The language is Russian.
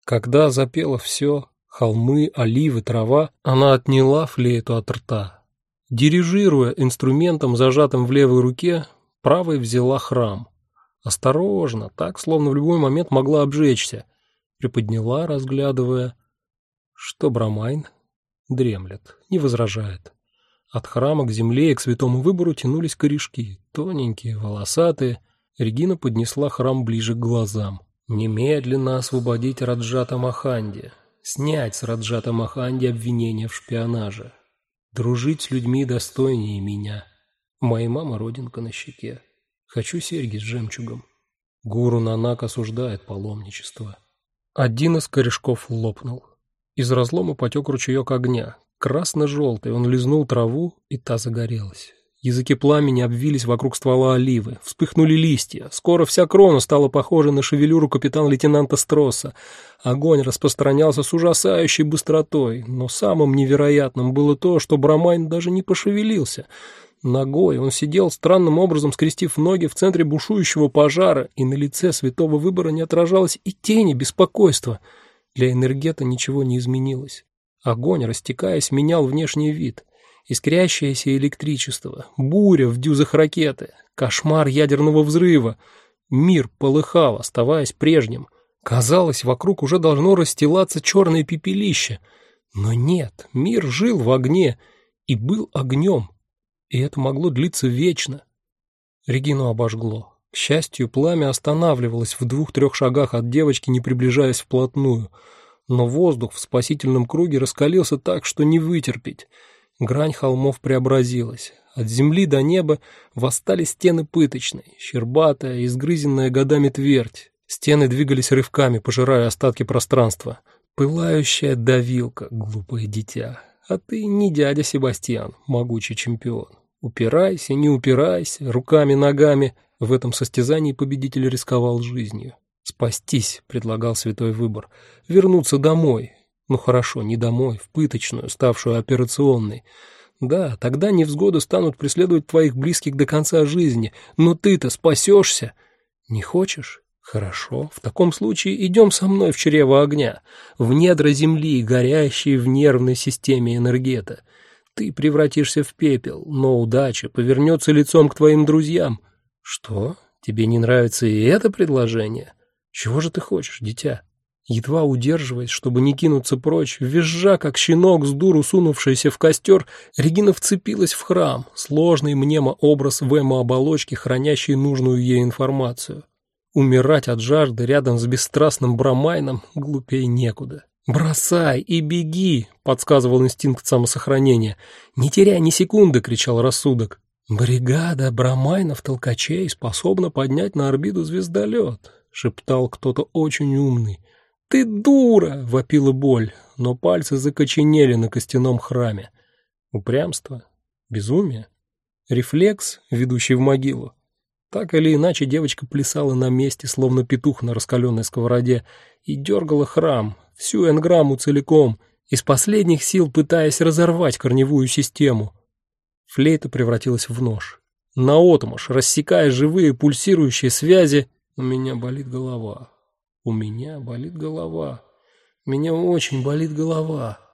Когда запело все — холмы, оливы, трава — она отняла флейту от рта. Дирижируя инструментом, зажатым в левой руке, правой взяла храм. Осторожно, так, словно в любой момент могла обжечься. Приподняла, разглядывая. Что Брамайн? Дремлет, не возражает. От храма к земле и к святому выбору тянулись корешки, тоненькие, волосатые. Регина поднесла храм ближе к глазам. Немедленно освободить Раджата Маханди, снять с Раджата Маханди обвинения в шпионаже, дружить с людьми достойнее меня. Моей мамы родинка на щеке. Хочу серьги с жемчугом. Гуру Нанак осуждает паломничество. Один из корешков лопнул. Из разлома потек ручеек огня. Красно-желтый, он лизнул траву, и та загорелась. Языки пламени обвились вокруг ствола оливы, вспыхнули листья. Скоро вся крона стала похожа на шевелюру капитан-лейтенанта Стросса. Огонь распространялся с ужасающей быстротой, но самым невероятным было то, что Брамайн даже не пошевелился. Ногой он сидел странным образом, скрестив ноги в центре бушующего пожара, и на лице святого выбора не отражалось и тени беспокойства. Для энергета ничего не изменилось. Огонь, растекаясь, менял внешний вид. Искрящееся электричество, буря в дюзах ракеты, кошмар ядерного взрыва. Мир полыхал, оставаясь прежним. Казалось, вокруг уже должно расстилаться черное пепелище. Но нет, мир жил в огне и был огнем. И это могло длиться вечно. Регину обожгло. К счастью, пламя останавливалось в 2-3 шагах от девочки, не приближаясь вплотную. Но воздух в спасительном круге раскалился так, что не вытерпеть. Грань холмов преобразилась. От земли до неба восстали стены пыточной, щербатая, изгрызенная годами твердь. Стены двигались рывками, пожирая остатки пространства. Пылающая давилка, глупое дитя. А ты не дядя Себастьян, могучий чемпион. Упирайся, не упирайся, руками, ногами. В этом состязании победитель рисковал жизнью. «Спастись», — предлагал святой выбор, — «вернуться домой». Ну хорошо, не домой, в пыточную, ставшую операционной. Да, тогда невзгоды станут преследовать твоих близких до конца жизни, но ты-то спасешься. Не хочешь? Хорошо, в таком случае идем со мной в чрево огня, в недра земли, горящие в нервной системе энергета. Ты превратишься в пепел, но удача повернется лицом к твоим друзьям. Что? Тебе не нравится и это предложение? Чего же ты хочешь, дитя? Едва удерживаясь, чтобы не кинуться прочь, визжа, как щенок с дуру сунувшийся в костер, Регина вцепилась в храм, сложный мнемообраз в эмо-оболочке, хранящий нужную ей информацию. Умирать от жажды рядом с бесстрастным Брамайном глупее некуда. «Бросай и беги!» — подсказывал инстинкт самосохранения. «Не теряй ни секунды!» — кричал рассудок. «Бригада Брамайнов-толкачей способна поднять на орбиту звездолет», — шептал кто-то очень умный. «Ты дура!» — вопила боль, но пальцы закоченели на костяном храме. Упрямство? Безумие? Рефлекс, ведущий в могилу? Так или иначе девочка плясала на месте, словно петух на раскаленной сковороде, и дергала храм, всю энграмму целиком, из последних сил пытаясь разорвать корневую систему. Флейта превратилась в нож. Наотмашь, рассекая живые пульсирующие связи, у меня болит голова. У меня болит голова. Меня очень болит голова.